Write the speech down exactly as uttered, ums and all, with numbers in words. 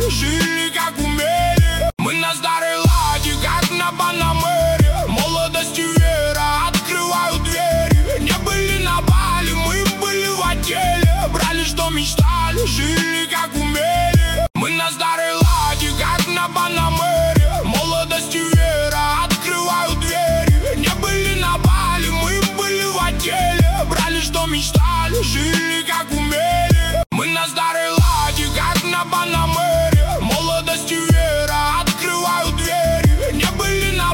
жили как умели. Мы на старой ладе, как на Панамере. Молодость и вера открывают двери. Не были на Бали, мы были в отделе. Брали, что мечтали, жили как умели. Мы на старой ладе, как на Панамере. Молодость и вера открывают двери. Не были на Бали, мы были в отделе. Брали, что мечтали, жили как умели. Мы на старой ладе, как на Панамере.